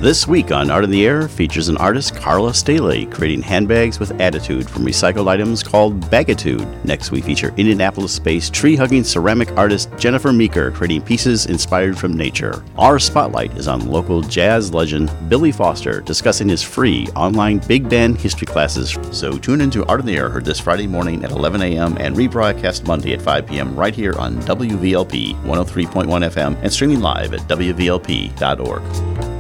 This week on Art in the Air features an artist, Carla Staley, creating handbags with attitude from recycled items called Bagitude. Next we feature Indianapolis-based tree-hugging ceramic artist Jennifer Meeker, creating pieces inspired from nature. Our spotlight is on local jazz legend Billy Foster, discussing his free online big band history classes. So tune into Art in the Air, heard this Friday morning at 11 a.m. and rebroadcast Monday at 5 p.m. right here on WVLP 103.1 FM and streaming live at WVLP.org.